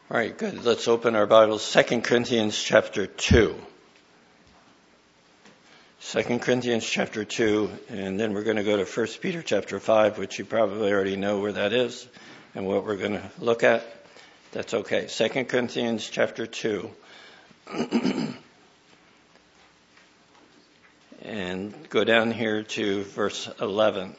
All right, good. Let's open our Bibles. 2 Corinthians chapter 2. 2 Corinthians chapter 2, and then we're going to go to 1 Peter chapter 5, which you probably already know where that is and what we're going to look at. That's okay. 2 Corinthians chapter 2. And go down here to verse 11.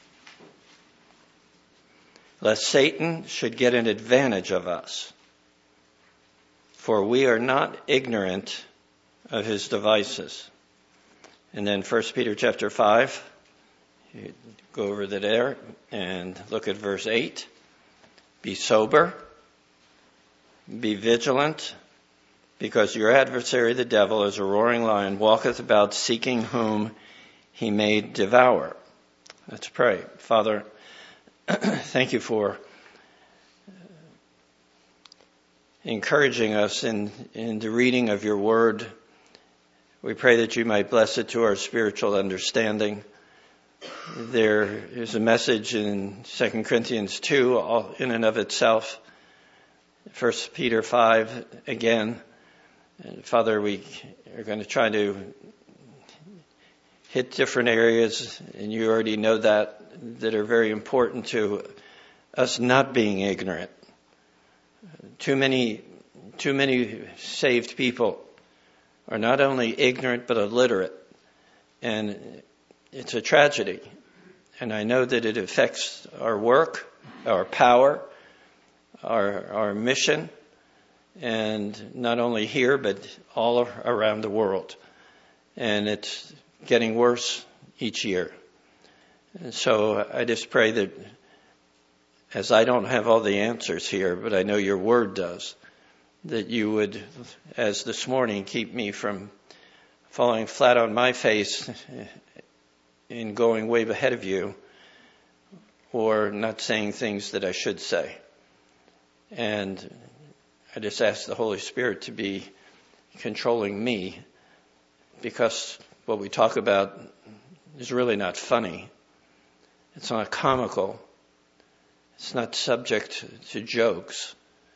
Lest Satan should get an advantage of us. For we are not ignorant of his devices. And then 1 Peter chapter 5, you go over there and look at verse 8. Be sober, be vigilant, because your adversary the devil as a roaring lion walketh about seeking whom he may devour. Let's pray. Father, thank you for encouraging us in the reading of your word. We pray that you might bless it to our spiritual understanding. There is a message in 2 Corinthians 2 all in and of itself. 1 Peter 5 again. And Father, we are going to try to hit different areas, and you already know that are very important to us not being ignorant. Too many saved people are not only ignorant but illiterate, and it's a tragedy. And I know that it affects our work, our power, our mission, and not only here but all around the world. And it's getting worse each year. And so I just pray that, as I don't have all the answers here, but I know your word does, that you would, as this morning, keep me from falling flat on my face in going way ahead of you or not saying things that I should say. And I just ask the Holy Spirit to be controlling me, because what we talk about is really not funny. It's not comical. It's not subject to jokes.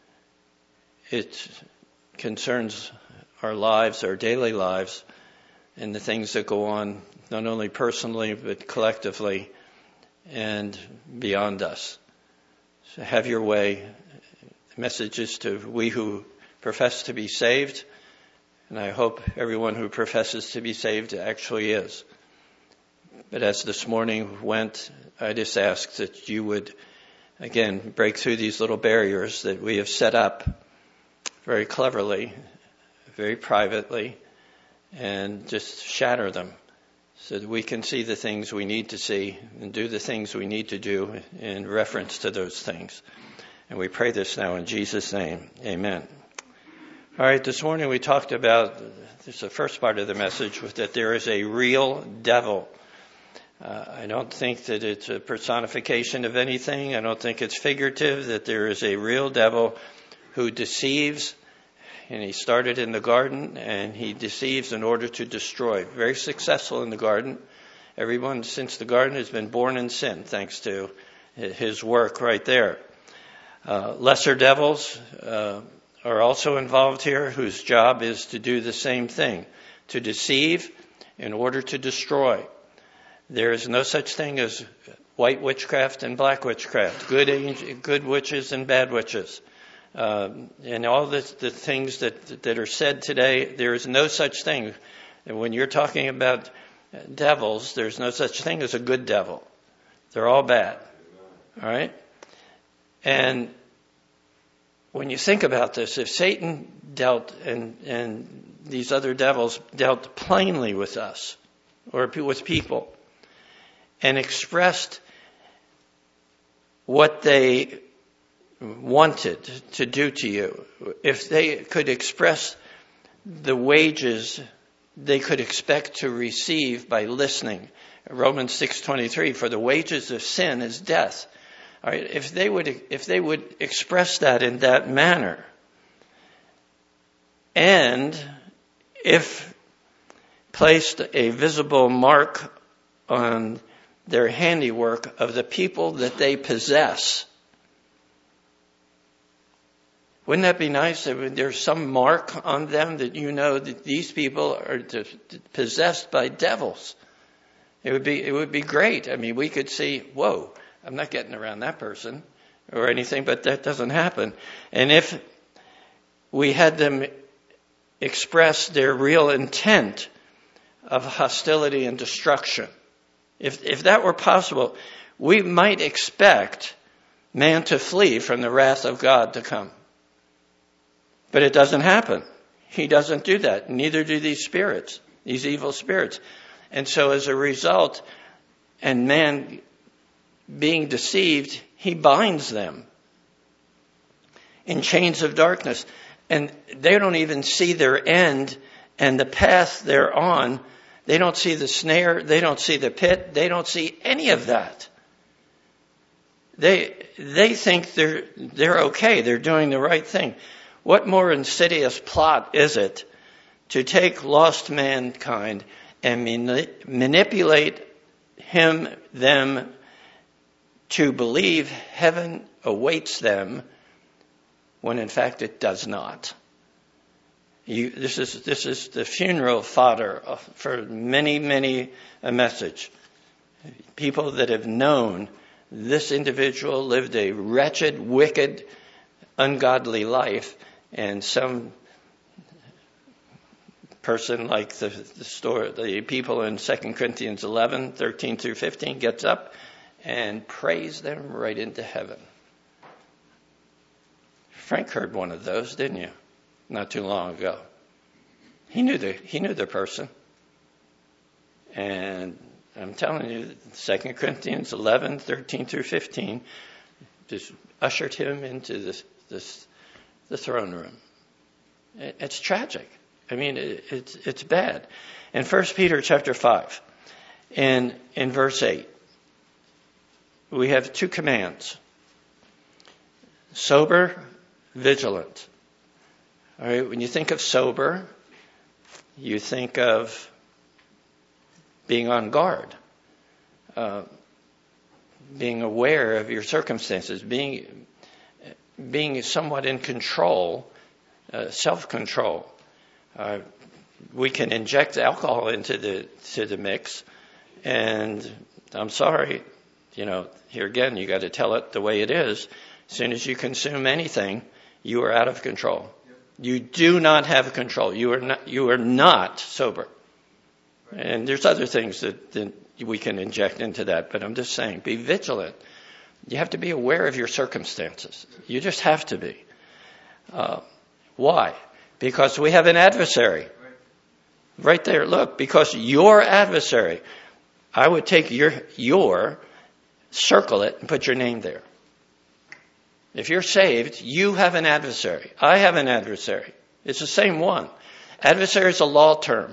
It concerns our lives, our daily lives, and the things that go on, not only personally, but collectively and beyond us. So have your way. The message is to we who profess to be saved, and I hope everyone who professes to be saved actually is. But as this morning went, I just ask that you would again break through these little barriers that we have set up very cleverly, very privately, and just shatter them so that we can see the things we need to see and do the things we need to do in reference to those things. And we pray this now in Jesus' name. Amen. All right, this morning we talked about, this is the first part of the message, was that there is a real devil. I don't think that it's a personification of anything. I don't think it's figurative, that there is a real devil who deceives. And he started in the garden, and he deceives in order to destroy. Very successful in the garden. Everyone since the garden has been born in sin, thanks to his work right there. Lesser devils are also involved here, whose job is to do the same thing, to deceive in order to destroy. There is no such thing as white witchcraft and black witchcraft, good witches and bad witches. And all the things that are said today, there is no such thing. And when you're talking about devils, there's no such thing as a good devil. They're all bad. All right? And when you think about this, if Satan dealt and these other devils dealt plainly with us or with people and expressed what they wanted to do to you, if they could express the wages they could expect to receive by listening, Romans 6:23, for the wages of sin is death. All right, if they would express that in that manner, and if placed a visible mark on their handiwork of the people that they possess, Wouldn't that be nice if there's some mark on them that you know that these people are possessed by devils? It would be great. I mean, we could see, whoa, I'm not getting around that person or anything, but that doesn't happen. And if we had them express their real intent of hostility and destruction, if that were possible, we might expect man to flee from the wrath of God to come. But it doesn't happen. He doesn't do that. Neither do these spirits, these evil spirits. And so as a result, and man being deceived, he binds them in chains of darkness. And they don't even see their end and the path they're on. They don't see the snare. They don't see the pit. They don't see any of that. They think they're okay. They're doing the right thing. What more insidious plot is it to take lost mankind and manipulate them to believe heaven awaits them when in fact it does not? This is the funeral fodder for many a message. People that have known this individual lived a wretched, wicked, ungodly life, and some person like the people in 2 Corinthians 11, 13 through 15 gets up and prays them right into heaven. Frank heard one of those, didn't you? Not too long ago. He knew the person. And I'm telling you, 2 Corinthians 11, 13 through 15 just ushered him into the throne room. It's tragic. I mean, it's bad. In 1 Peter chapter 5, in verse 8, we have two commands. Sober, vigilant. All right, when you think of sober, you think of being on guard, being aware of your circumstances, being somewhat in control, self-control. We can inject alcohol into the mix, and I'm sorry, here again, you got to tell it the way it is. As soon as you consume anything, you are out of control. You do not have control. You are not sober. And there's other things that we can inject into that, but I'm just saying, be vigilant. You have to be aware of your circumstances. You just have to be. Why? Because we have an adversary. Right there, look, because your adversary, I would take your, circle it and put your name there. If you're saved, you have an adversary. I have an adversary. It's the same one. Adversary is a law term.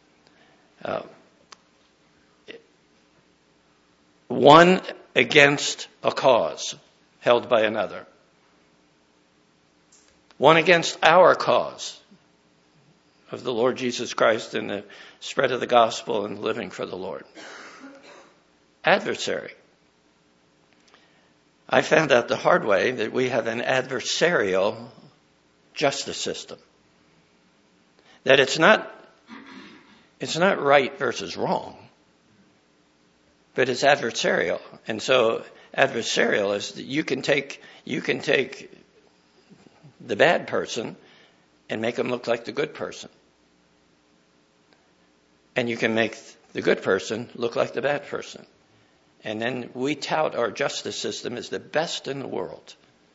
One against a cause held by another. One against our cause of the Lord Jesus Christ and the spread of the gospel and living for the Lord. Adversary. I found out the hard way that we have an adversarial justice system. That it's not right versus wrong, but it's adversarial. And so adversarial is that you can take the bad person and make them look like the good person. And you can make the good person look like the bad person. And then we tout our justice system as the best in the world.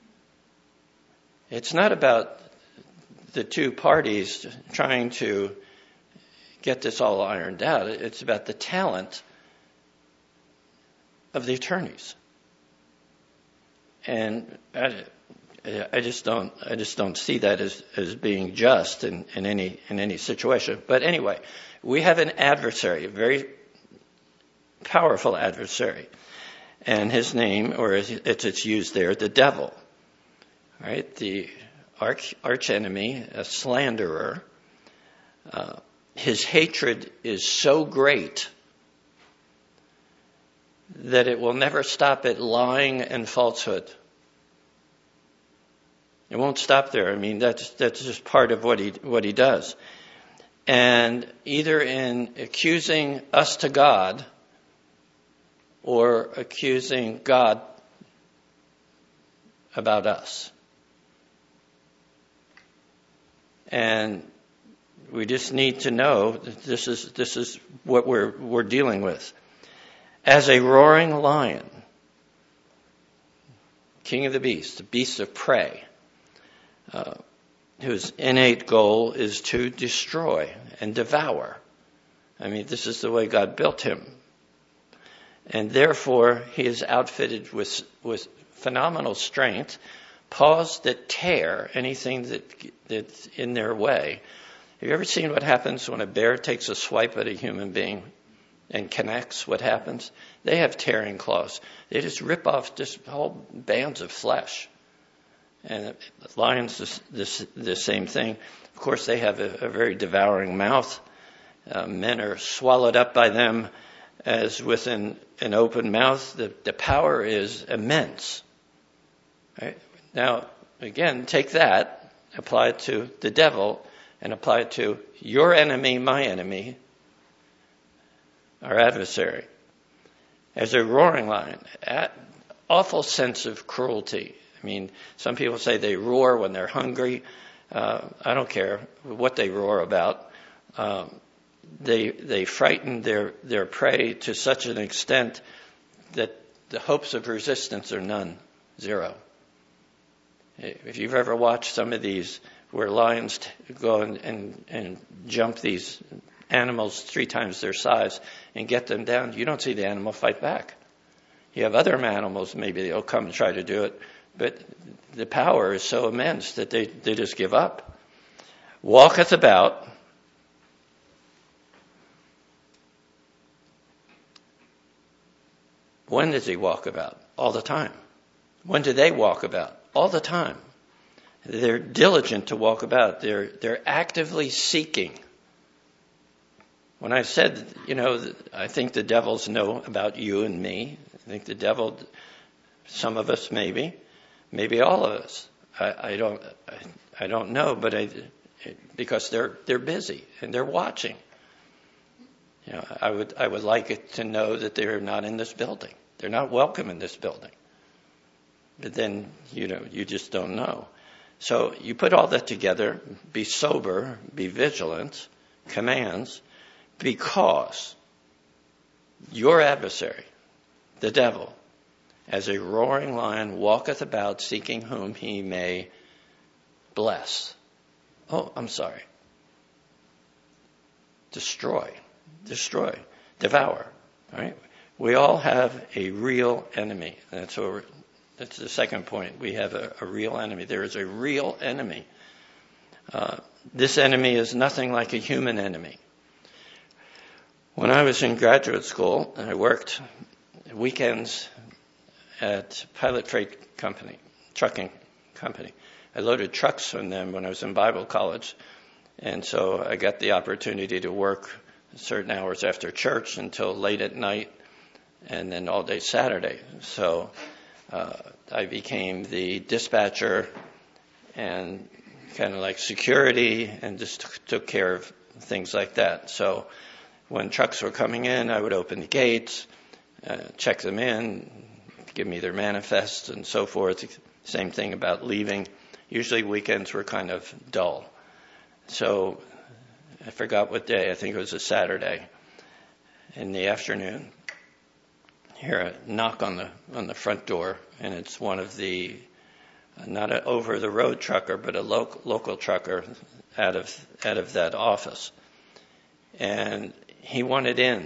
It's not about the two parties trying to get this all ironed out. It's about the talent of the attorneys. And I just don't see that as being just in any situation. But anyway, we have an adversary, a very powerful adversary, and his name, or it's used there, the devil. Right, the arch enemy, a slanderer. His hatred is so great that it will never stop at lying and falsehood. It won't stop there. I mean, that's just part of what he does. And either in accusing us to God or accusing God about us. And we just need to know that this is what we're dealing with. As a roaring lion, king of the beast of prey, whose innate goal is to destroy and devour. I mean, this is the way God built him. And therefore, he is outfitted with phenomenal strength, paws that tear anything that's in their way. Have you ever seen what happens when a bear takes a swipe at a human being and connects? What happens? They have tearing claws. They just rip off just whole bands of flesh. And lions, the same thing. Of course, they have a very devouring mouth. Men are swallowed up by them as with an open mouth. The power is immense. Right? Now, again, take that, apply it to the devil, and apply it to your enemy, my enemy, our adversary. As a roaring lion, awful sense of cruelty. I mean, some people say they roar when they're hungry. I don't care what they roar about. They frighten their prey to such an extent that the hopes of resistance are none, zero. If you've ever watched some of these where lions go and jump these animals 3 times their size and get them down, you don't see the animal fight back. You have other animals, maybe they'll come and try to do it, but the power is so immense that they just give up. Walketh about. When does he walk about? All the time. When do they walk about? All the time. They're diligent to walk about. They're actively seeking. When I said, I think the devils know about you and me. I think the devil, some of us maybe all of us. I don't know, but because they're busy and they're watching. I would like it to know that they're not in this building. They're not welcome in this building. But then, you just don't know. So you put all that together, be sober, be vigilant, commands, because your adversary, the devil, as a roaring lion, walketh about seeking whom he may bless. Destroy, devour. All right? We all have a real enemy. That's the second point. We have a real enemy. There is a real enemy. This enemy is nothing like a human enemy. When I was in graduate school, I worked weekends at Pilot Freight Company, trucking company. I loaded trucks from them when I was in Bible college. And so I got the opportunity to work certain hours after church until late at night and then all day Saturday. So I became the dispatcher and kind of like security and just took care of things like that. So when trucks were coming in, I would open the gates, check them in, give me their manifests and so forth. Same thing about leaving. Usually weekends were kind of dull. So I forgot what day. I think it was a Saturday in the afternoon. Hear a knock on the front door, and it's one of the not an over the road trucker, but a local trucker out of that office. And he wanted in.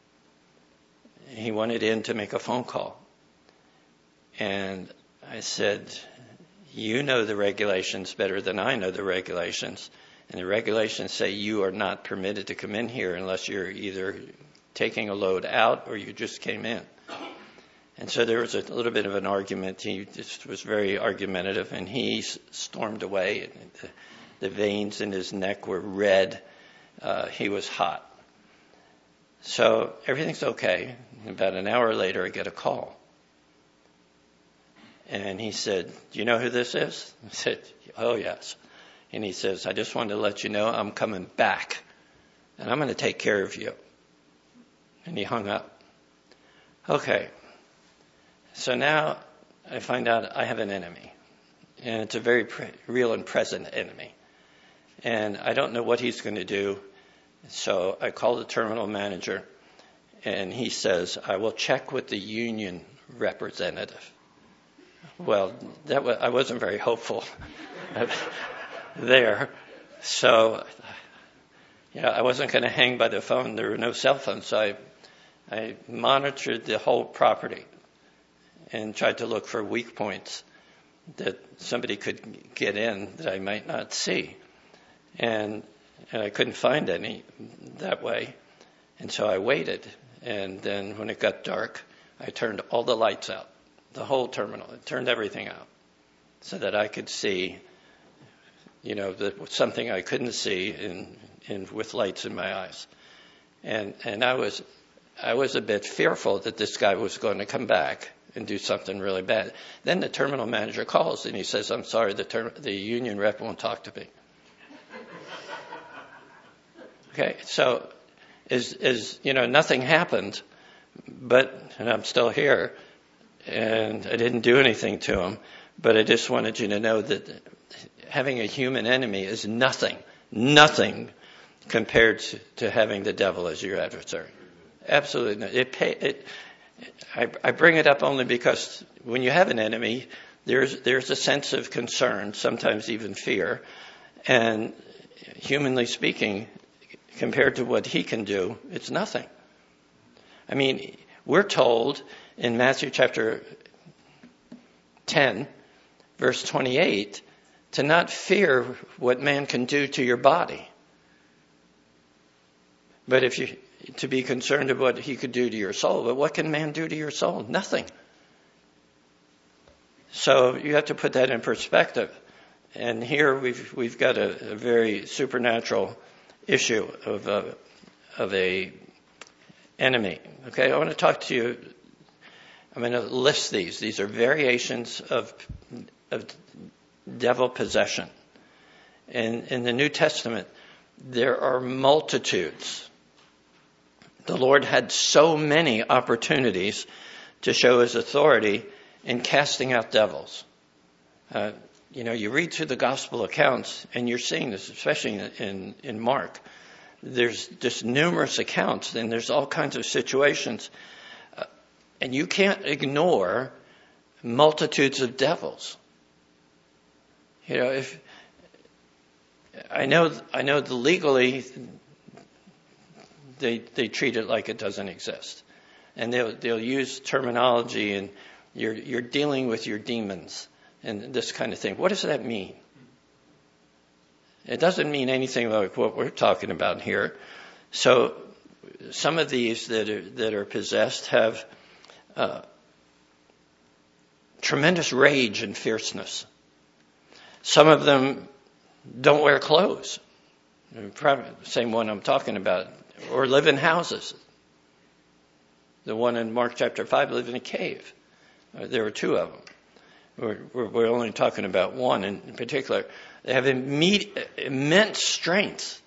He wanted in to make a phone call. And I said, you know the regulations better than I know the regulations. And the regulations say you are not permitted to come in here unless you're either taking a load out or you just came in. And so there was a little bit of an argument. He just was very argumentative, and he stormed away. The veins in his neck were red. He was hot. So everything's okay. About an hour later, I get a call. And he said, "Do you know who this is?" I said, "Oh, yes." And he says, "I just wanted to let you know I'm coming back, and I'm going to take care of you." And he hung up. Okay. So now I find out I have an enemy, and it's a very real and present enemy. And I don't know what he's going to do. So I call the terminal manager, and he says, "I will check with the union representative." Well, I wasn't very hopeful there. So, I wasn't going to hang by the phone. There were no cell phones. So I monitored the whole property and tried to look for weak points that somebody could get in that I might not see. And I couldn't find any that way. And so I waited. And then when it got dark, I turned all the lights out, the whole terminal. I turned everything out so that I could see, something I couldn't see with lights in my eyes. And I was a bit fearful that this guy was going to come back and do something really bad. Then the terminal manager calls and he says, "I'm sorry, the union rep won't talk to me." Okay, so nothing happened, and I'm still here, and I didn't do anything to him, but I just wanted you to know that having a human enemy is nothing compared to having the devil as your adversary. Absolutely not. I bring it up only because when you have an enemy, there's a sense of concern, sometimes even fear, and humanly speaking, compared to what he can do, it's nothing. I mean, we're told in Matthew chapter 10, verse 28, to not fear what man can do to your body, but to be concerned of what he could do to your soul. But what can man do to your soul? Nothing. So you have to put that in perspective. And here we've got a very supernatural issue of a enemy. Okay, I want to talk to you. I'm going to list these. These are variations of devil possession. In the New Testament, there are multitudes. The Lord had so many opportunities to show his authority in casting out devils. You read through the gospel accounts, and you're seeing this, especially in Mark. There's just numerous accounts, and there's all kinds of situations. And you can't ignore multitudes of devils. If I know the legally they treat it like it doesn't exist, and they'll use terminology, and you're dealing with your demons and this kind of thing. What does that mean? It doesn't mean anything like what we're talking about here. So some of these that are possessed have tremendous rage and fierceness. Some of them don't wear clothes. Probably the same one I'm talking about. Or live in houses. The one in Mark chapter 5 lived in a cave. There were two of them. We're only talking about one in particular. They have immense strength.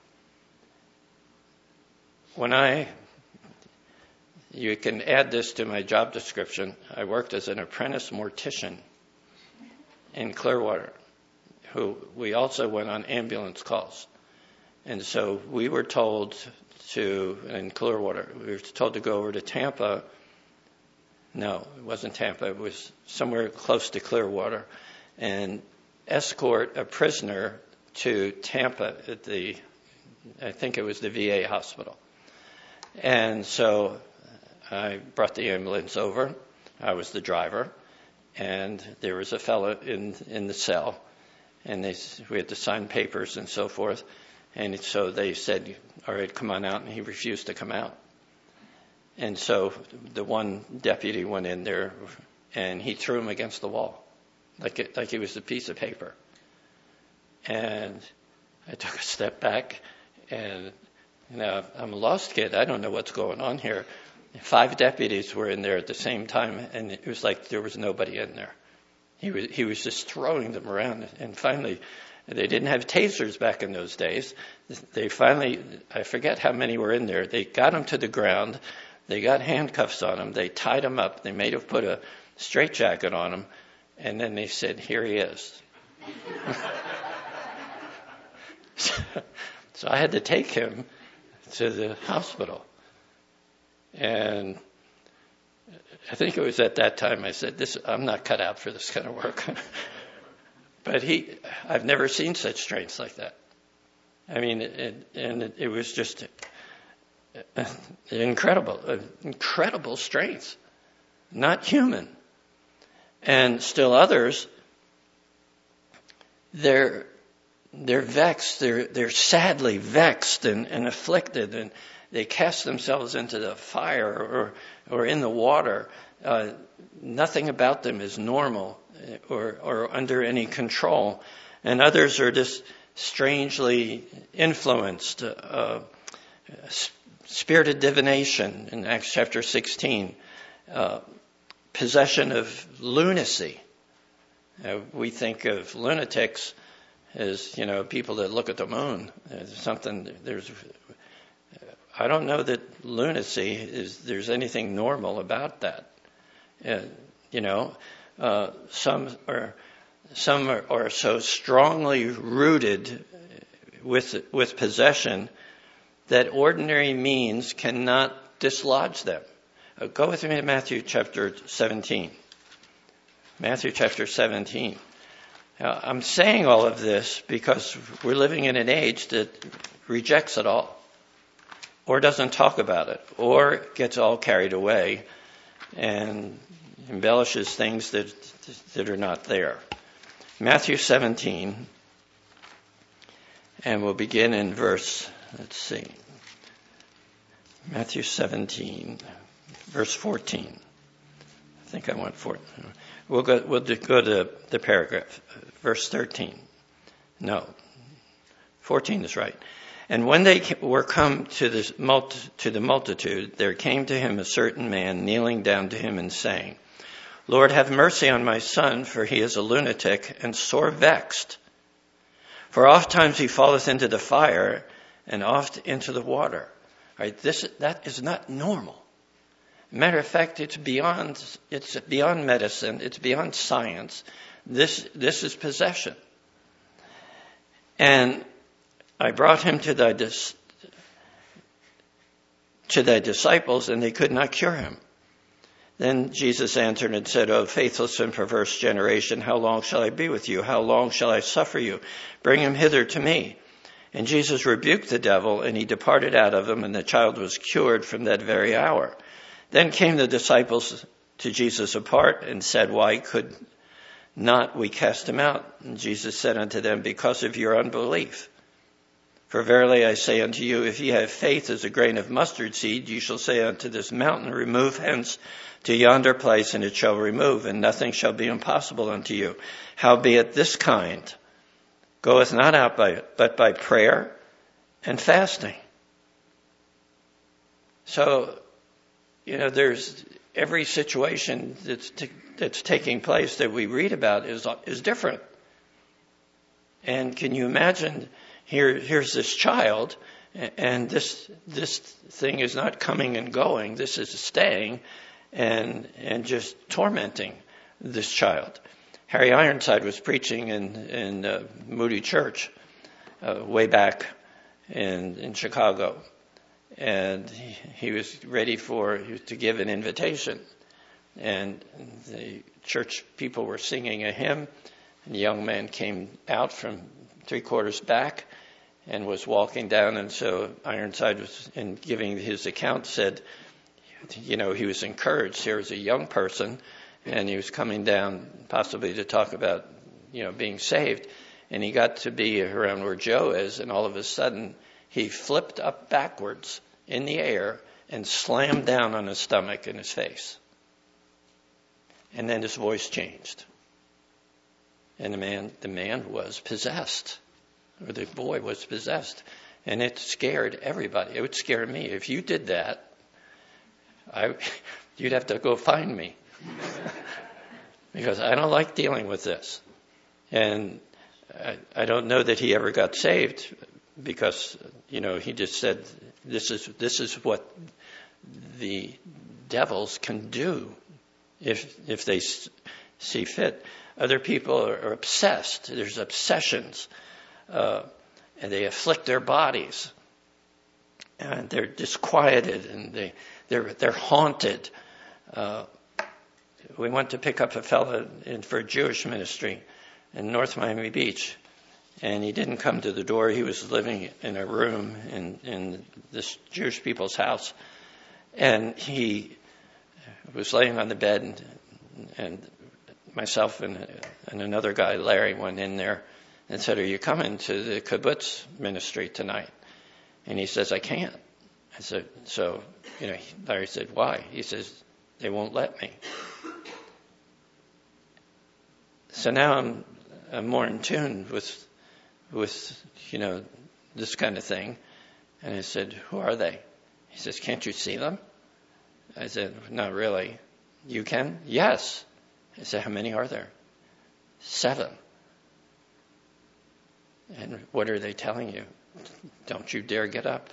You can add this to my job description. I worked as an apprentice mortician in Clearwater, we also went on ambulance calls. And so we were told in Clearwater, we were told to go over to Tampa. No, it wasn't Tampa. It was somewhere close to Clearwater, and escort a prisoner to Tampa at I think it was the VA hospital. And so I brought the ambulance over. I was the driver, and there was a fellow in the cell, and we had to sign papers and so forth. And so they said, "All right, come on out," and he refused to come out. And so the one deputy went in there, and he threw him against the wall, like it was a piece of paper. And I took a step back, and I'm a lost kid. I don't know what's going on here. 5 deputies were in there at the same time, and it was like there was nobody in there. He was just throwing them around. And finally, they didn't have tasers back in those days. They finally, I forget how many were in there. They got him to the ground. They got handcuffs on him. They tied him up. They made him put a straitjacket on him. And then they said, "Here he is." So I had to take him to the hospital. And I think it was at that time I said, I'm not cut out for this kind of work. But I've never seen such strength like that. I mean, it was just incredible strength, not human. And still others, they're vexed, they're sadly vexed and afflicted, and they cast themselves into the fire or in the water. Nothing about them is normal or under any control. And others are just strangely influenced. Spirit of divination in Acts chapter 16. Possession of lunacy. We think of lunatics as, people that look at the moon. I don't know that lunacy there's anything normal about that. Some are so strongly rooted with possession that ordinary means cannot dislodge them. Go with me to Matthew chapter 17. Matthew chapter 17. Now, I'm saying all of this because we're living in an age that rejects it all, or doesn't talk about it, or gets all carried away and embellishes things that are not there. Matthew 17, and we'll begin in verse, Matthew 17, verse 14. I think I want 14. We'll go to the paragraph, verse 13. No, 14 is right. And when they were come to the multitude, there came to him a certain man, kneeling down to him and saying, "Lord, have mercy on my son, for he is a lunatic and sore vexed. For oft times he falleth into the fire, and oft into the water." Right? That is not normal. Matter of fact, it's beyond medicine. It's beyond science. This is possession. And I brought him to thy disciples, and they could not cure him. Then Jesus answered and said, "O faithless and perverse generation, how long shall I be with you? How long shall I suffer you? Bring him hither to me." And Jesus rebuked the devil, and he departed out of him, and the child was cured from that very hour. Then came the disciples to Jesus apart and said, "Why could not we cast him out?" And Jesus said unto them, "Because of your unbelief. For verily I say unto you, if ye have faith as a grain of mustard seed, ye shall say unto this mountain, Remove hence to yonder place, and it shall remove, and nothing shall be impossible unto you. Howbeit this kind goeth not out but by prayer and fasting." So, there's every situation that's taking place that we read about is different. And can you imagine? Here's this child, and this thing is not coming and going. This is staying and just tormenting this child. Harry Ironside was preaching in Moody Church way back in Chicago, and he was ready to give an invitation, and the church people were singing a hymn, and the young man came out from 3/4 back and was walking down, and so Ironside was, in giving his account, said, he was encouraged. Here was a young person, and he was coming down possibly to talk about, being saved, and he got to be around where Joe is, and all of a sudden he flipped up backwards in the air and slammed down on his stomach and his face. And then his voice changed. And the man was possessed, or the boy was possessed, and it scared everybody. It would scare me. If you did that, you'd have to go find me. because I don't like dealing with this. And I don't know that he ever got saved because, he just said, this is what the devils can do if they see fit. Other people are obsessed. There's obsessions. And they afflict their bodies. And they're disquieted and they're haunted. We went to pick up a fellow for a Jewish ministry in North Miami Beach. And he didn't come to the door. He was living in a room in this Jewish people's house. And he was laying on the bed, and myself and another guy, Larry, went in there and said, "Are you coming to the kibbutz ministry tonight?" And he says, "I can't." I said, Larry said, "Why?" He says, "They won't let me." So now I'm more in tune with this kind of thing. And I said, "Who are they?" He says, "Can't you see them?" I said, "Not really." "You can?" "Yes." I said, "How many are there?" 7. "And what are they telling you?" "Don't you dare get up."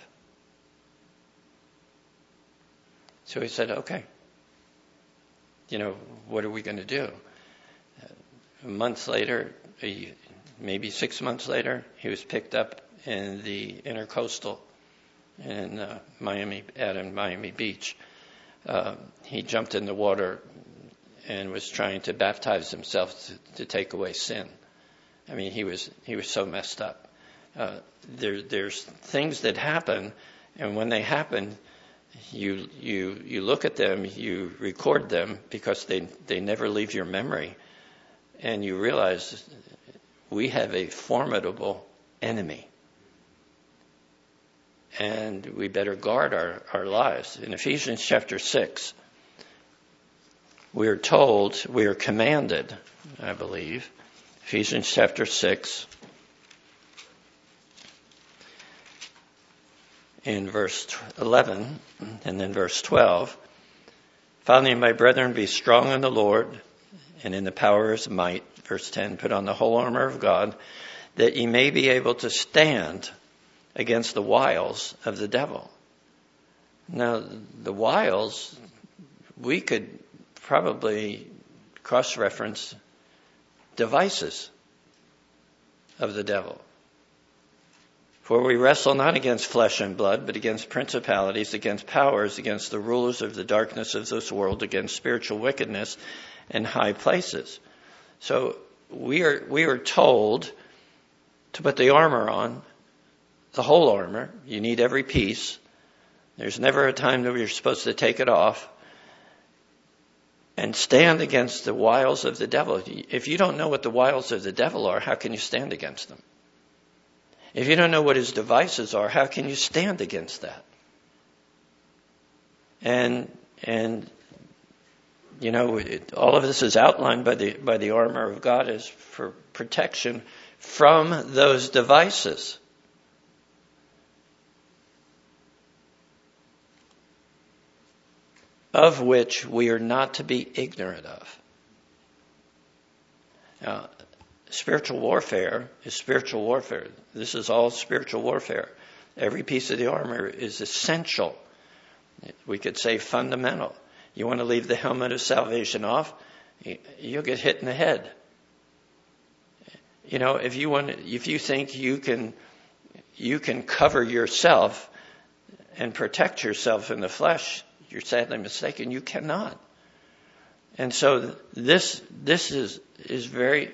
So he said, "Okay. What are we going to do?" A month later, maybe 6 months later, he was picked up in the Intercoastal in Miami Beach. He jumped in the water and was trying to baptize himself to take away sin. I mean, he was so messed up. There's things that happen, and when they happen, you look at them, you record them because they never leave your memory, and you realize we have a formidable enemy. And we better guard our lives. In Ephesians chapter 6, we are commanded, I believe, Ephesians chapter 6, in verse 11, and then verse 12. "Finally, my brethren, be strong in the Lord and in the power of his might." Verse 10, "Put on the whole armor of God, that ye may be able to stand against the wiles of the devil." Now, the wiles, we could probably cross-reference devices of the devil. "For we wrestle not against flesh and blood, but against principalities, against powers, against the rulers of the darkness of this world, against spiritual wickedness in high places." So we are told to put the armor on, the whole armor. You need every piece. There's never a time that you're supposed to take it off. And stand against the wiles of the devil. If you don't know what the wiles of the devil are, how can you stand against them? If you don't know what his devices are, how can you stand against that? And all of this is outlined by the armor of God as for protection from those devices. Of which we are not to be ignorant of. Now, spiritual warfare is spiritual warfare. This is all spiritual warfare. Every piece of the armor is essential. We could say fundamental. You want to leave the helmet of salvation off, you'll get hit in the head. If you think you can cover yourself and protect yourself in the flesh, you're sadly mistaken. You cannot. And so this is very,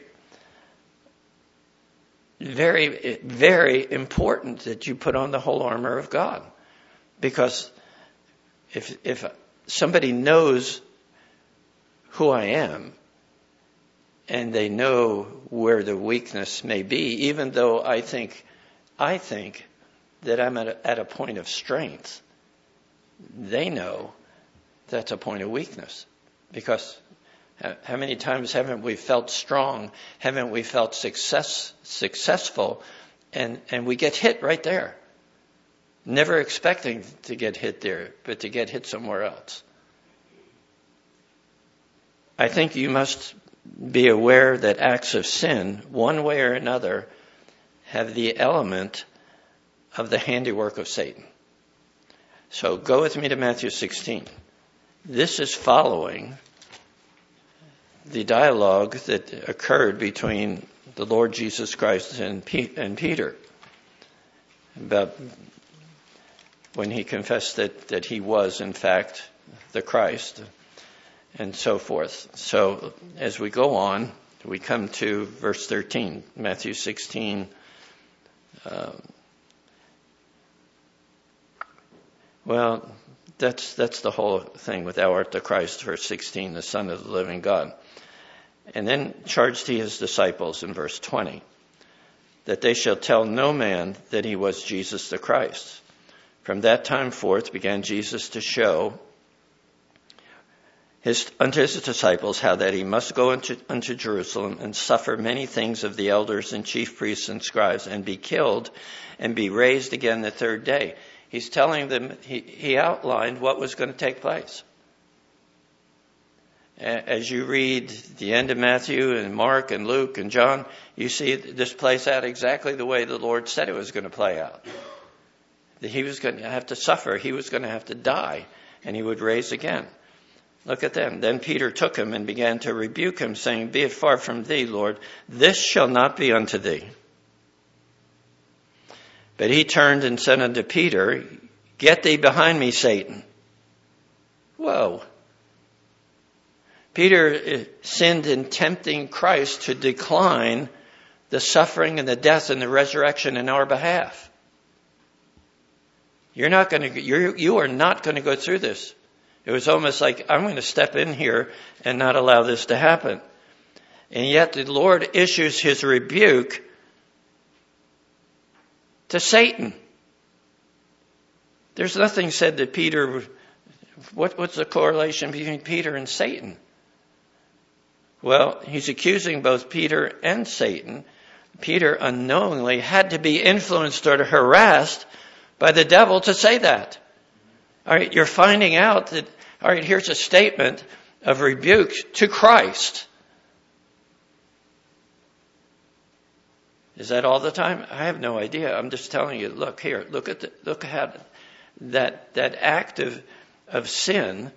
very, very important that you put on the whole armor of God. Because if somebody knows who I am and they know where the weakness may be, even though I think that I'm at a point of strength, they know that's a point of weakness. Because how many times haven't we felt strong? Haven't we felt successful? And we get hit right there. Never expecting to get hit there, but to get hit somewhere else. I think you must be aware that acts of sin, one way or another, have the element of the handiwork of Satan. So go with me to Matthew 16. This is following the dialogue that occurred between the Lord Jesus Christ and Peter about when he confessed that he was, in fact, the Christ, and so forth. So as we go on, we come to verse 13, Matthew 16. Well, that's the whole thing with thou art the Christ, verse 16, the Son of the living God. And then charged he his disciples in verse 20, that they shall tell no man that he was Jesus the Christ. From that time forth began Jesus to show unto his disciples how that he must go unto Jerusalem and suffer many things of the elders and chief priests and scribes, and be killed and be raised again the third day. He's telling them, he outlined what was going to take place. As you read the end of Matthew and Mark and Luke and John, you see this plays out exactly the way the Lord said it was going to play out. That he was going to have to suffer, he was going to have to die, and he would rise again. Look at them. Then Peter took him and began to rebuke him, saying, Be it far from thee, Lord, this shall not be unto thee. But he turned and said unto Peter, Get thee behind me, Satan. Whoa. Peter sinned in tempting Christ to decline the suffering and the death and the resurrection in our behalf. You are not going to go through this. It was almost like, I'm going to step in here and not allow this to happen. And yet the Lord issues his rebuke to Satan. There's nothing said that Peter, what's the correlation between Peter and Satan? Well, he's accusing both Peter and Satan. Peter unknowingly had to be influenced or harassed by the devil to say that. All right, you're finding out that, all right, here's a statement of rebuke to Christ. Is that all the time? I have no idea. I'm just telling you, look here, look how that act of sin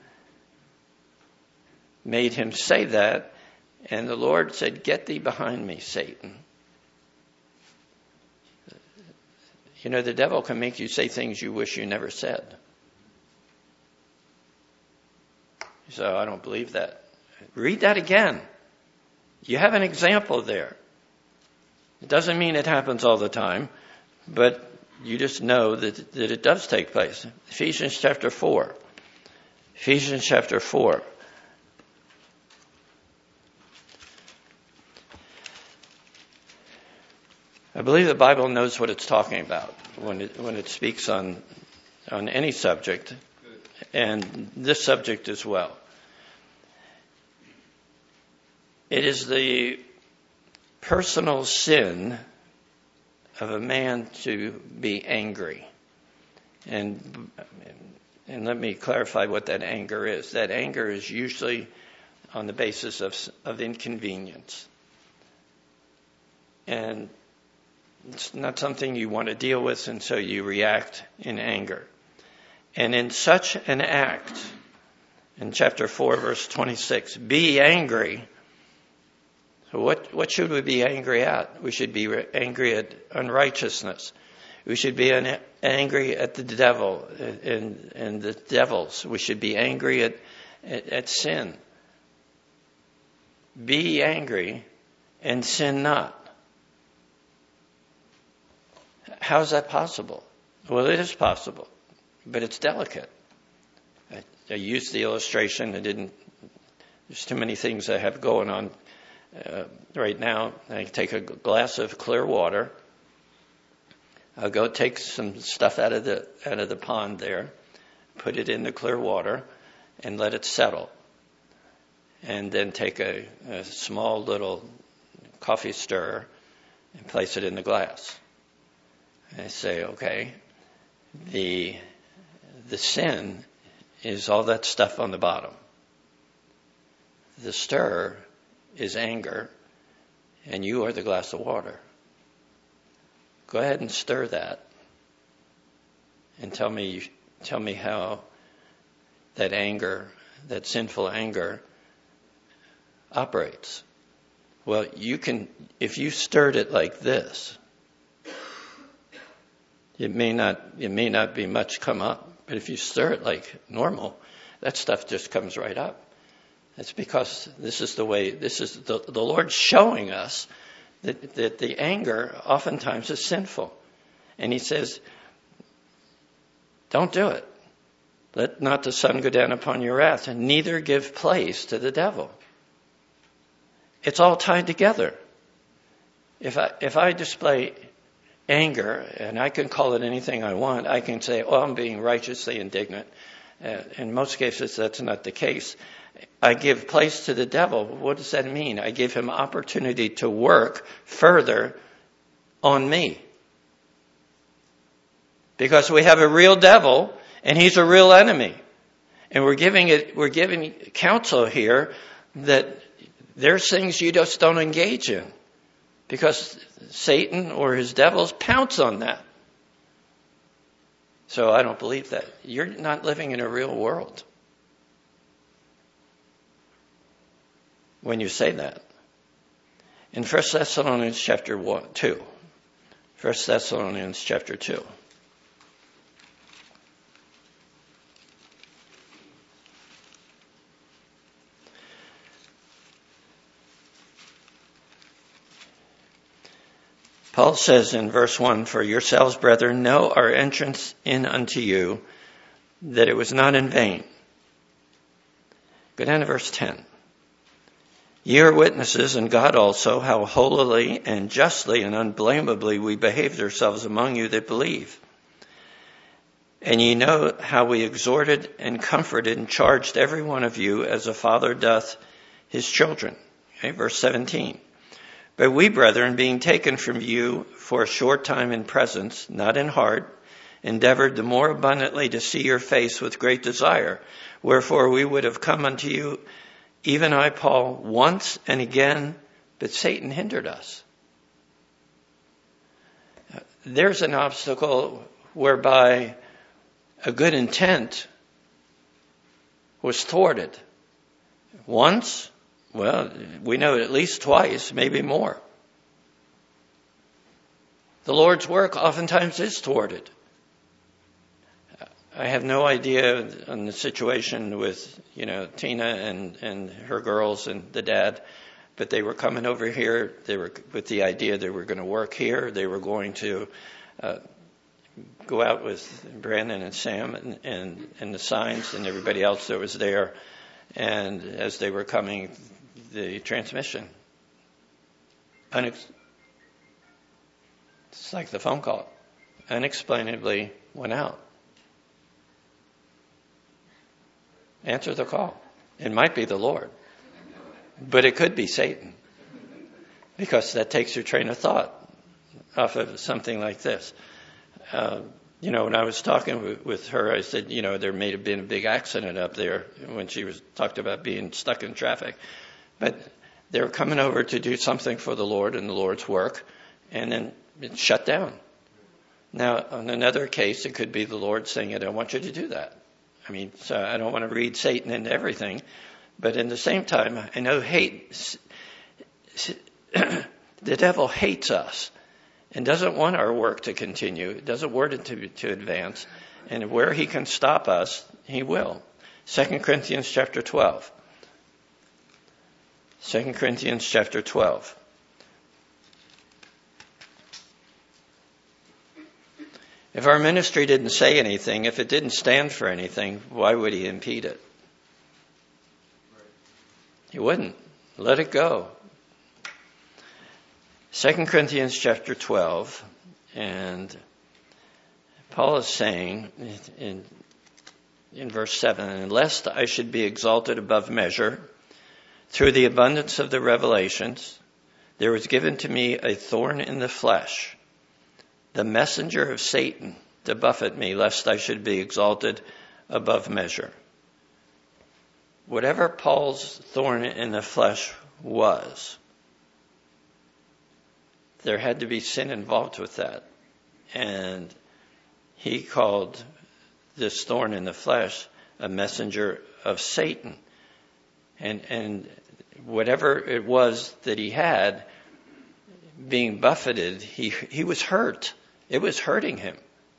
made him say that. And the Lord said, Get thee behind me, Satan. You know, the devil can make you say things you wish you never said. So I don't believe that. Read that again. You have an example there. It doesn't mean it happens all the time, but you just know that it does take place. Ephesians chapter 4. Ephesians chapter 4. I believe the Bible knows what it's talking about when it speaks on any subject, and this subject as well. It is the personal sin of a man to be angry. And let me clarify what that anger is. That anger is usually on the basis of inconvenience. And it's not something you want to deal with, and so you react in anger. And in such an act, in chapter 4, verse 26, be angry. So what should we be angry at? We should be angry at unrighteousness. We should be angry at the devil and the devils. We should be angry at sin. Be angry and sin not. How is that possible? Well, it is possible, but it's delicate. I used the illustration. There's too many things I have going on right now. I take a glass of clear water. I'll go take some stuff out of the pond there, put it in the clear water, and let it settle. And then take a small little coffee stirrer and place it in the glass. And I say, okay, the sin is all that stuff on the bottom. The stir is anger, and you are the glass of water. Go ahead and stir that, and tell me how that anger, that sinful anger, operates. Well, you can, if you stirred it like this, it may not be much come up, but if you stir it like normal, that stuff just comes right up. It's because this is the Lord showing us that the anger oftentimes is sinful. And he says, don't do it. Let not the sun go down upon your wrath, and neither give place to the devil. It's all tied together. If I display anger, and I can call it anything I want, I can say, oh, I'm being righteously indignant. In most cases, that's not the case. I give place to the devil. What does that mean? I give him opportunity to work further on me. Because we have a real devil, and he's a real enemy. And we're giving counsel here that there's things you just don't engage in. Because Satan or his devils pounce on that. So I don't believe that. You're not living in a real world when you say that. In 1 Thessalonians chapter 2. 1 Thessalonians chapter 2. Paul says in verse 1, for yourselves, brethren, know our entrance in unto you, that it was not in vain. Go down to verse 10. Ye are witnesses, and God also, how holily and justly and unblameably we behaved ourselves among you that believe. And ye know how we exhorted and comforted and charged every one of you as a father doth his children. Okay, verse 17. But we, brethren, being taken from you for a short time in presence, not in heart, endeavored the more abundantly to see your face with great desire. Wherefore we would have come unto you, even I, Paul, once and again, but Satan hindered us. There's an obstacle whereby a good intent was thwarted. Once, well, we know at least twice, maybe more. The Lord's work oftentimes is thwarted. I have no idea on the situation with, Tina and her girls and the dad, but they were coming over here. They were with the idea they were going to work here. They were going to go out with Brandon and Sam and the signs and everybody else that was there. And as they were coming, the transmission, it's like the phone call, unexplainably went out. Answer the call. It might be the Lord, but it could be Satan, because that takes your train of thought off of something like this. When I was talking with her, I said, there may have been a big accident up there when she talked about being stuck in traffic. But they were coming over to do something for the Lord and the Lord's work, and then it shut down. Now, on another case, it could be the Lord saying, I don't want you to do that. So I don't want to read Satan into everything. But in the same time, I know the devil hates us and doesn't want our work to continue, doesn't want it to advance. And where he can stop us, he will. 2 Corinthians chapter 12. 2 Corinthians chapter 12. If our ministry didn't say anything, if it didn't stand for anything, why would he impede it? He wouldn't. Let it go. 2 Corinthians chapter 12, and Paul is saying in verse 7, and lest I should be exalted above measure, through the abundance of the revelations, there was given to me a thorn in the flesh, the messenger of Satan, to buffet me, lest I should be exalted above measure. Whatever Paul's thorn in the flesh was. There had to be sin involved with that. And he called this thorn in the flesh a messenger of Satan. And whatever it was that he had, being buffeted, he was hurt. It was hurting him.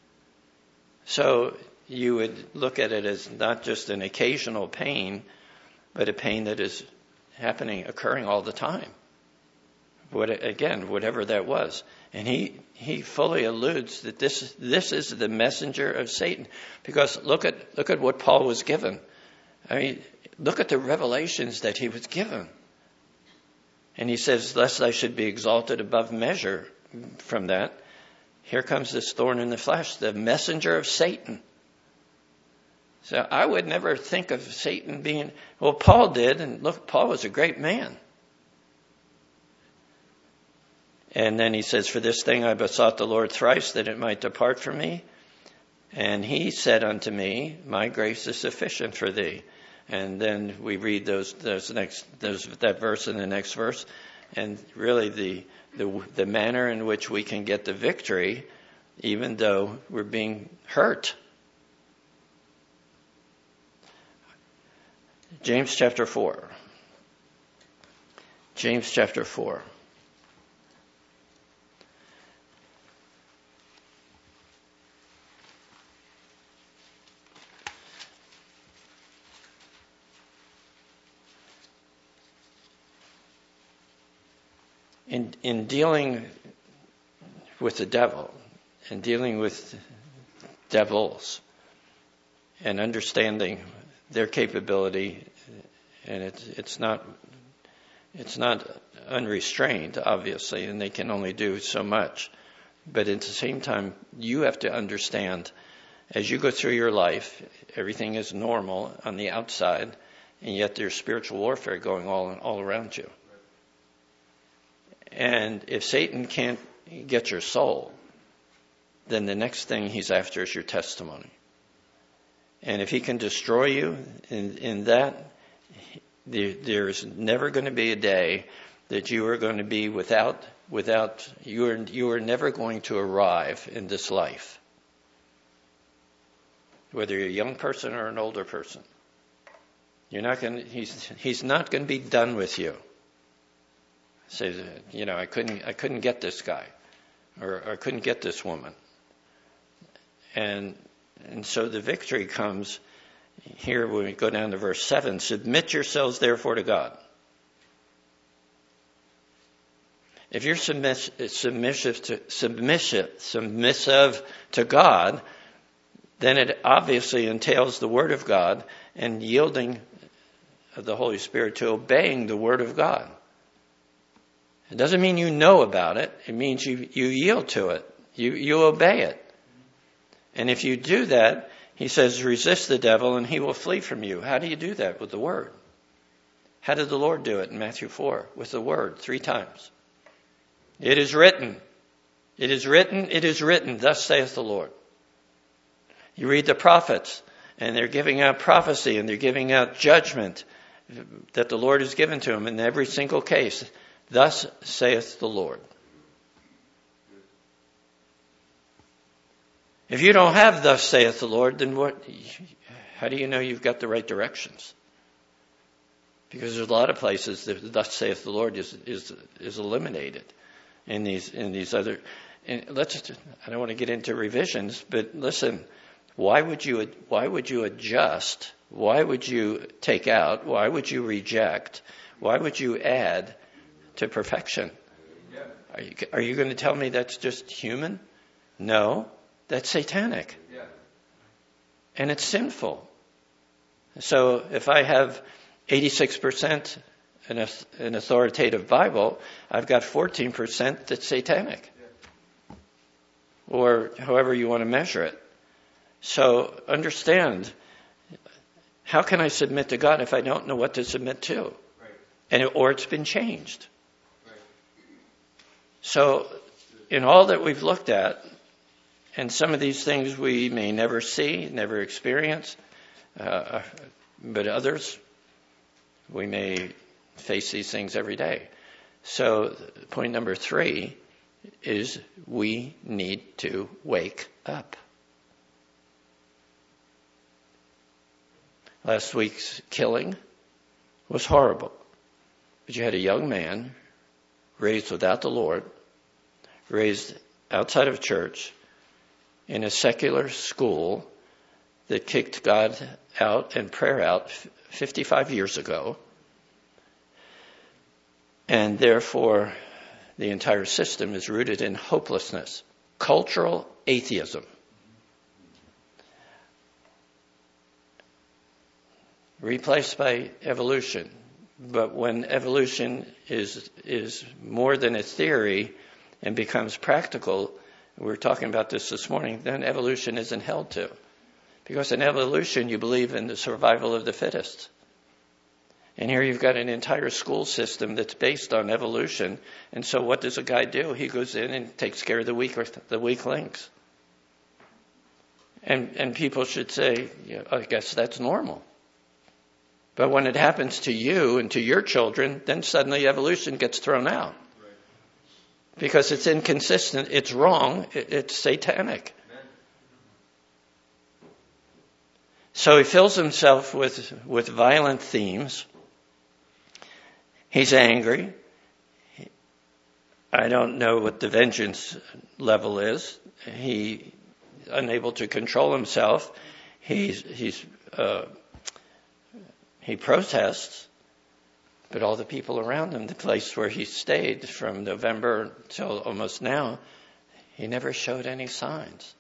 So you would look at it as not just an occasional pain, but a pain that is occurring all the time. Whatever that was. And he fully alludes that this is the messenger of Satan. Because look at what Paul was given. I mean, look at the revelations that he was given. And he says, lest I should be exalted above measure from that, here comes this thorn in the flesh, the messenger of Satan. So I would never think of Satan being, well, Paul did, and look, Paul was a great man. And then he says, for this thing I besought the Lord thrice, that it might depart from me. And he said unto me, my grace is sufficient for thee. And then we read that verse in the next verse. And really the manner in which we can get the victory, even though we're being hurt. James chapter 4. James chapter 4. In dealing with the devil and dealing with devils and understanding their capability, and it's not unrestrained, obviously, and they can only do so much. But at the same time, you have to understand, as you go through your life, everything is normal on the outside, and yet there's spiritual warfare going all around you. And if Satan can't get your soul, then the next thing he's after is your testimony. And if he can destroy you in that, there's never going to be a day that you are going to be without you are never going to arrive in this life. Whether you're a young person or an older person. He's not going to be done with you. Say, I couldn't get this guy, or I couldn't get this woman, and so the victory comes here when we go down to verse 7. Submit yourselves therefore to God. If you're submissive to God, then it obviously entails the Word of God and yielding of the Holy Spirit to obeying the Word of God. It doesn't mean you know about it. It means you yield to it. You obey it. And if you do that, he says, resist the devil and he will flee from you. How do you do that? With the Word. How did the Lord do it in Matthew 4? With the Word 3 times. It is written. It is written. It is written. Thus saith the Lord. You read the prophets and they're giving out prophecy and they're giving out judgment that the Lord has given to them in every single case. Thus saith the Lord. If you don't have thus saith the Lord, then how do you know you've got the right directions? Because there's a lot of places that thus saith the Lord is eliminated in these other. And I don't want to get into revisions, but listen, why would you adjust? Why would you take out? Why would you reject? Why would you add to perfection? Are you going to tell me that's just human? No, that's satanic. And it's sinful. So if I have 86% an authoritative Bible, I've got 14% that's satanic. Or however you want to measure it. So understand, how can I submit to God if I don't know what to submit to? Or it's been changed. So in all that we've looked at, and some of these things we may never see, never experience, but others we may face these things every day. So point number 3 is we need to wake up. Last week's killing was horrible. But you had a young man raised without the Lord, raised outside of church, in a secular school that kicked God out and prayer out 55 years ago. And therefore, the entire system is rooted in hopelessness, cultural atheism. Replaced by evolution. But when evolution is more than a theory and becomes practical, we were talking about this morning, then evolution isn't held to. Because in evolution, you believe in the survival of the fittest. And here you've got an entire school system that's based on evolution. And so what does a guy do? He goes in and takes care of the weak links. And people should say, yeah, I guess that's normal. But when it happens to you and to your children, then suddenly evolution gets thrown out. Because it's inconsistent, it's wrong, it's satanic. So he fills himself with violent themes. He's angry. I don't know what the vengeance level is. He's unable to control himself. He protests, but all the people around him, the place where he stayed from November till almost now, he never showed any signs.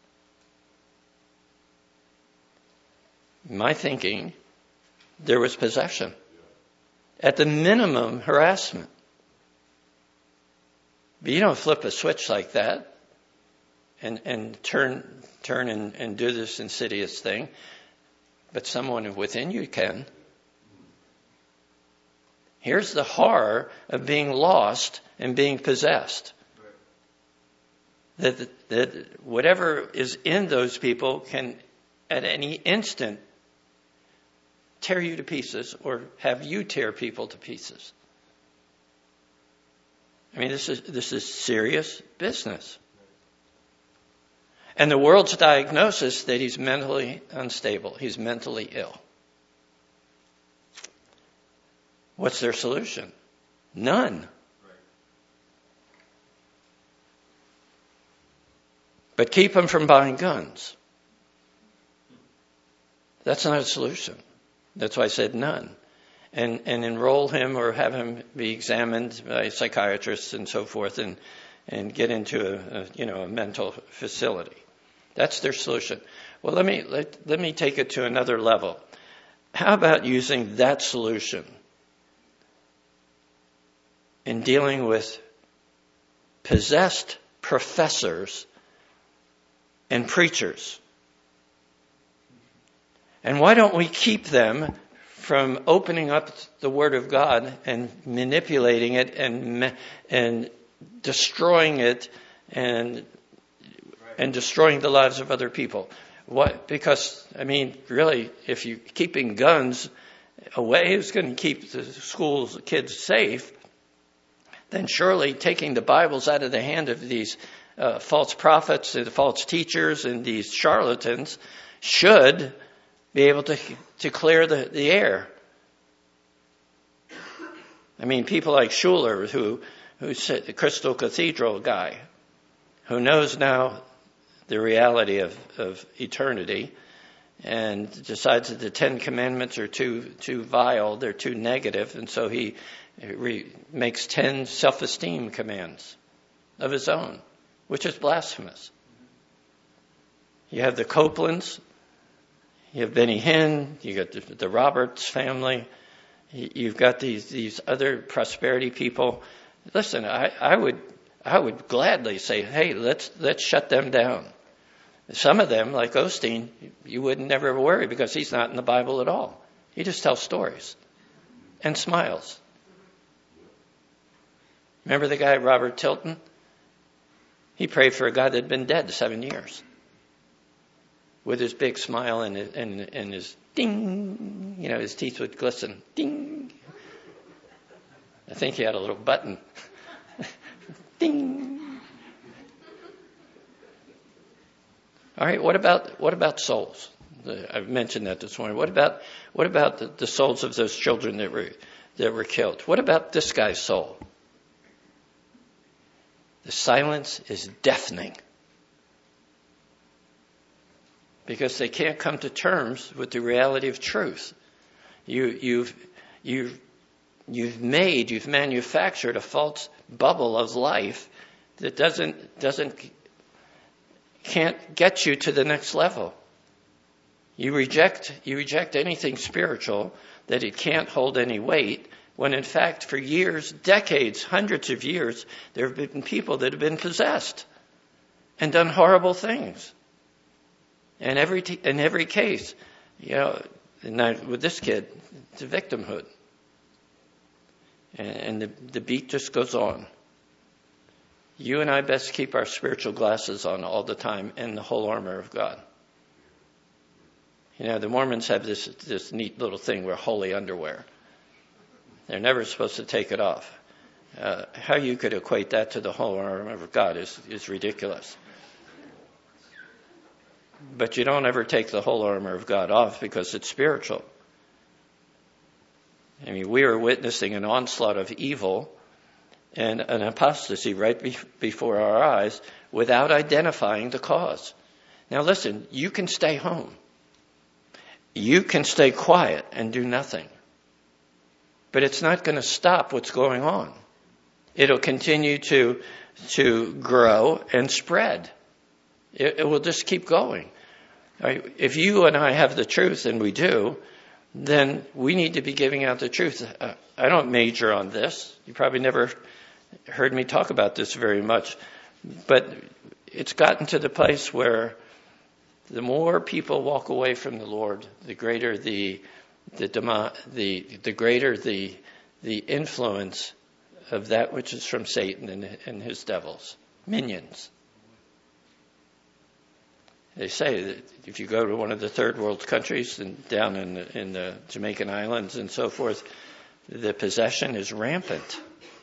In my thinking, there was possession. At the minimum, harassment. But you don't flip a switch like that and turn and do this insidious thing. But someone within you can. Here's the horror of being lost and being possessed. That whatever is in those people can, at any instant, tear you to pieces or have you tear people to pieces. I mean, this is serious business. And the world's diagnosis that he's mentally unstable. He's mentally ill. What's their solution? None. But keep him from buying guns. That's not a solution. That's why I said none. And enroll him or have him be examined by psychiatrists and so forth and get into a mental facility. That's their solution. Well, let me take it to another level. How about using that solution in dealing with possessed professors and preachers? And why don't we keep them from opening up the Word of God and manipulating it and destroying it and destroying the lives of other people? What? Because, I mean, really, if you're keeping guns away is going to keep the schools, the kids safe, then surely taking the Bibles out of the hand of these false prophets and false teachers and these charlatans should be able to clear the air. I mean, people like Schuller, who's the Crystal Cathedral guy, who knows now the reality of eternity and decides that the 10 Commandments are too vile, they're too negative, and so he makes 10 self-esteem commands of his own, which is blasphemous. You have the Copelands, you have Benny Hinn, you got the Roberts family, you've got these other prosperity people. Listen, I would gladly say, hey, let's shut them down. Some of them, like Osteen, you would never worry because he's not in the Bible at all. He just tells stories and smiles. Remember the guy, Robert Tilton? He prayed for a guy that had been dead 7 years. With his big smile and his ding, his teeth would glisten. Ding. I think he had a little button. Ding. All right, what about souls? I've mentioned that this morning. What about the souls of those children that were killed? What about this guy's soul? The silence is deafening. Because they can't come to terms with the reality of truth. You've manufactured a false bubble of life that can't get you to the next level. You reject anything spiritual, that it can't hold any weight, when in fact for years, decades, hundreds of years, there have been people that have been possessed and done horrible things. And in every case, with this kid, it's a victimhood. And the beat just goes on. You and I best keep our spiritual glasses on all the time and the whole armor of God. The Mormons have this neat little thing where holy underwear. They're never supposed to take it off. How you could equate that to the whole armor of God is ridiculous. But you don't ever take the whole armor of God off because it's spiritual. I mean, we are witnessing an onslaught of evil and an apostasy right before our eyes without identifying the cause. Now listen, you can stay home. You can stay quiet and do nothing. But it's not going to stop what's going on. It'll continue to grow and spread. It will just keep going. If you and I have the truth, and we do, then we need to be giving out the truth. I don't major on this. You probably never heard me talk about this very much. But it's gotten to the place where the more people walk away from the Lord, the greater the greater the influence of that which is from Satan and his devils, minions. They say that if you go to one of the third world countries and down in the Jamaican islands and so forth, the possession is rampant.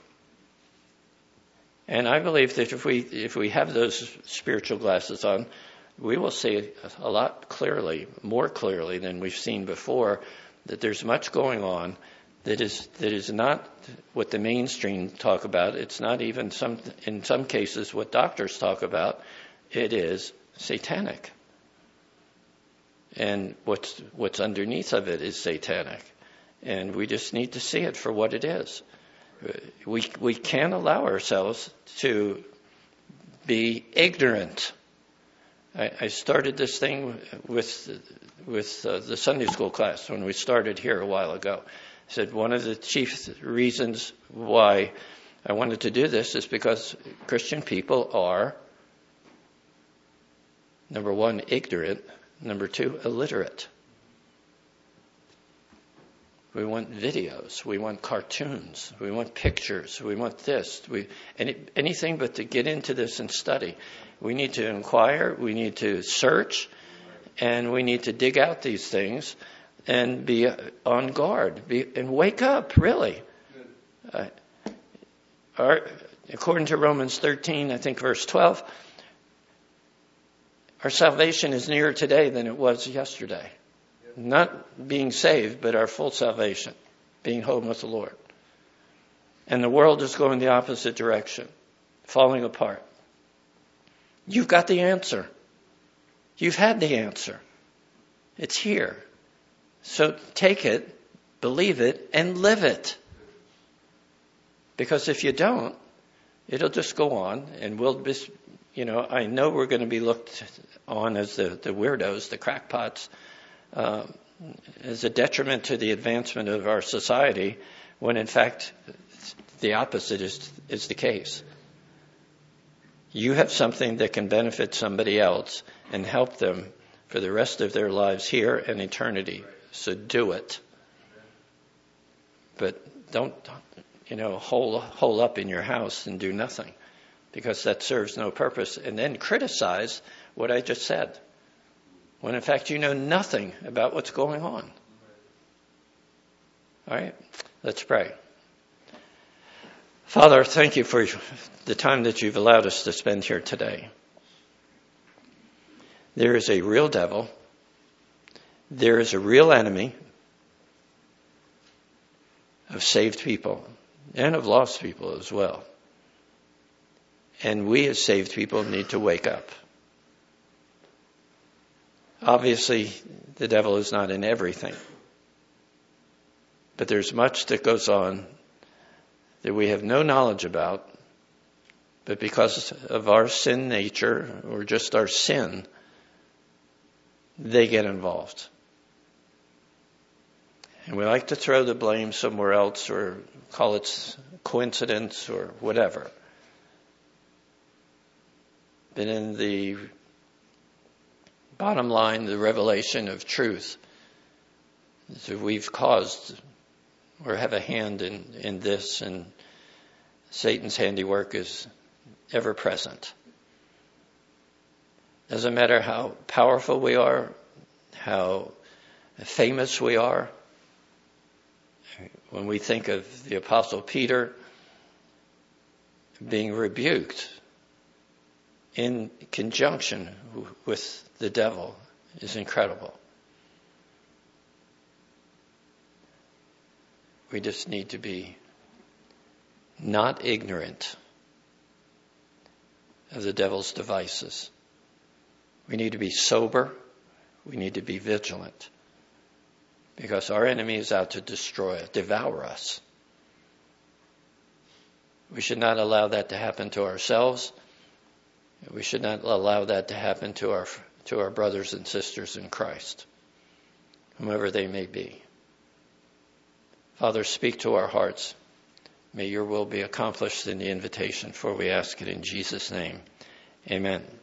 And I believe that if we have those spiritual glasses on, we will see a lot clearly, more clearly than we've seen before, that there's much going on that is not what the mainstream talk about. It's not even in some cases what doctors talk about. It is satanic. And what's underneath of it is satanic. And we just need to see it for what it is. We can't allow ourselves to be ignorant. I started this thing with the Sunday school class when we started here a while ago. I said one of the chief reasons why I wanted to do this is because Christian people are, number one, ignorant. Number two, illiterate. We want videos. We want cartoons. We want pictures. We want this. Anything but to get into this and study. We need to inquire. We need to search. And we need to dig out these things and be on guard. And wake up, really. According to Romans 13, I think verse 12, our salvation is nearer today than it was yesterday. Not being saved, but our full salvation, being home with the Lord. And the world is going the opposite direction, falling apart. You've got the answer. You've had the answer. It's here. So take it, believe it, and live it. Because if you don't, it'll just go on, and we'll just, I know we're going to be looked on as the weirdos, the crackpots, as a detriment to the advancement of our society, when in fact the opposite is the case. You have something that can benefit somebody else and help them for the rest of their lives here and eternity. So do it. But don't, hole up in your house and do nothing, because that serves no purpose. And then criticize what I just said, when in fact you know nothing about what's going on. All right, let's pray. Father, thank you for the time that you've allowed us to spend here today. There is a real devil. There is a real enemy of saved people and of lost people as well. And we as saved people need to wake up. Obviously, the devil is not in everything. But there's much that goes on that we have no knowledge about, but because of our sin nature, or just our sin, they get involved. And we like to throw the blame somewhere else, or call it coincidence, or whatever. But in the bottom line, the revelation of truth, is that we've caused or have a hand in this, and Satan's handiwork is ever present. Doesn't matter how powerful we are, how famous we are. When we think of the Apostle Peter being rebuked in conjunction with the devil, is incredible. We just need to be not ignorant of the devil's devices. We need to be sober. We need to be vigilant. Because our enemy is out to destroy us, devour us. We should not allow that to happen to ourselves. We should not allow that to happen to our brothers and sisters in Christ, whomever they may be. Father, speak to our hearts. May your will be accomplished in the invitation, for we ask it in Jesus' name. Amen.